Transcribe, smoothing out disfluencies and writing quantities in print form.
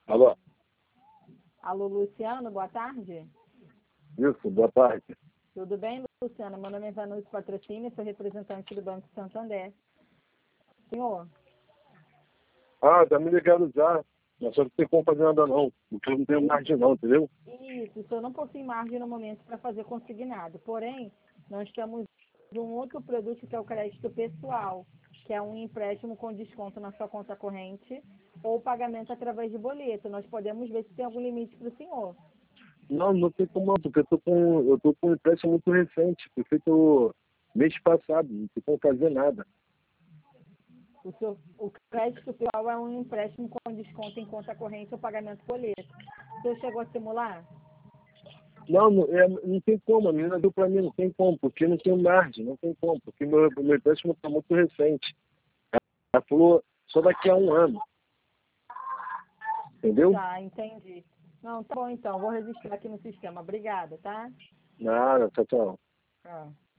Alô? Alô, Luciano, boa tarde. Isso, boa tarde. Tudo bem, Luciano? Meu nome é Vanucci Patrocínio, sou representante do Banco Santander. Senhor, Ah, tá me ligado já. Mas só não tem como fazer nada não. Porque eu não tenho margem não, entendeu? isso, o senhor não possui margem no momento para fazer consignado. Porém, nós temos um outro produto que é o crédito pessoal, que é um empréstimo com desconto na sua conta corrente ou pagamento através de boleto. Nós podemos ver se tem algum limite para o senhor. Não, não tem como não, porque eu tô com um empréstimo muito recente. Foi feito mês passado, não tem como fazer nada. O crédito pessoal é um empréstimo com desconto em conta corrente ou pagamento boleto. O senhor chegou a simular? Não, não tem como, a menina deu pra mim, não tem como, porque não tem margem, não tem como, porque meu empréstimo tá muito recente. Ela falou só daqui a um ano, entendeu? Tá, entendi. Não, tá bom então, vou registrar aqui no sistema. Obrigada, tá? Nada, tchau, tchau. Tchau.